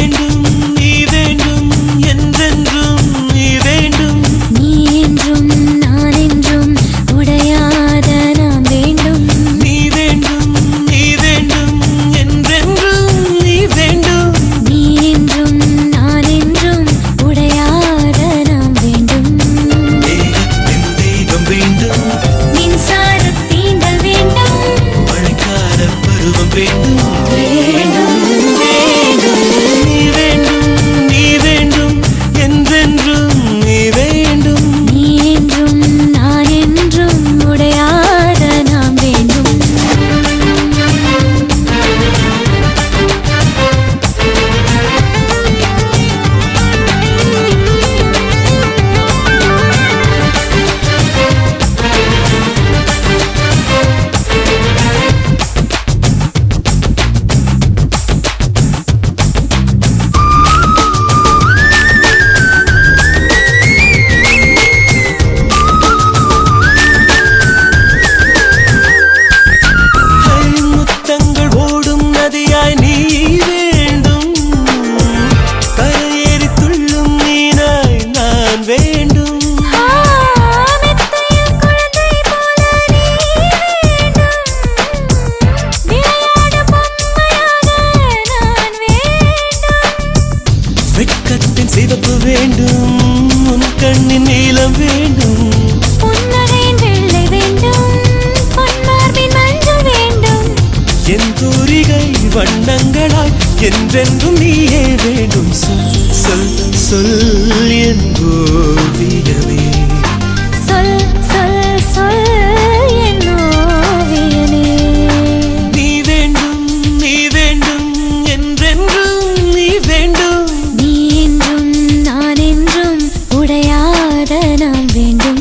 சிவப்பு வேண்டும், உன் கண்ணின் நீலம் வேண்டும், புன்னகையின் வெள்ளை வேண்டும், பொன்மார்பின் மஞ்சள் வேண்டும். என் தூரிகை வண்ணங்களாய் என்றென்றும் நீயே வேண்டும். சொல் சொல் சொல் என் ஓவியமே, சொல் சொல் சொல் என் ஓவியமே. நீ வேண்டும் நீ வேண்டும் என்றென்றும் நீ வேண்டும். நீ என்றும் நான் என்றும் உடையாத நாம் வேண்டும்.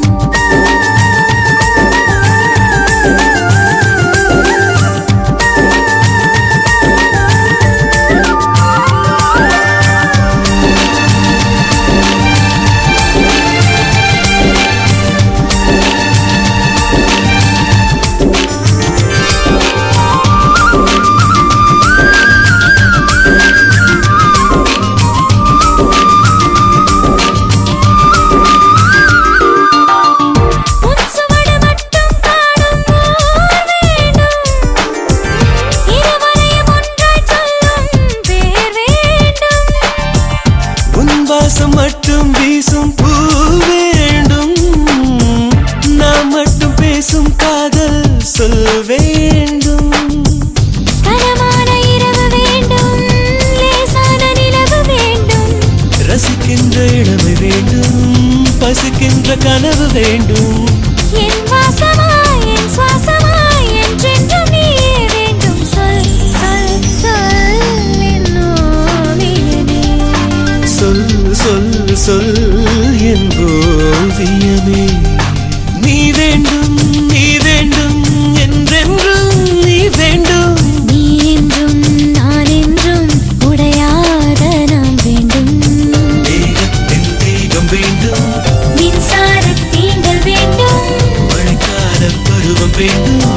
வாசம் மட்டும் வீசும் பூ வேண்டும், நாம் மட்டும் பேசும் காதல் சொல் வேண்டும். கனமான இரவு வேண்டும், லேசான நிலவு வேண்டும், ரசிக்கின்ற இளமை வேண்டும், பசிக்கின்ற கனவு வேண்டும். என் வாசமாய் என் சுவாசமாய் என்றென்றும் நீயே வேண்டும். சொல் சொல் சொல் என் ஓவியமே, சொல் சொல் சொல் என் ஓவியமே. நீ வேண்டும் என்றென்றும் நீ வேண்டும். நீ என்றும் நான் என்றும் உடையாத நாம் வேண்டும். தேகத்தின் தேகம் வேண்டும், மின்சாரத் தீண்டல் வேண்டும், மழைக்கால பருவம் வேண்டும்.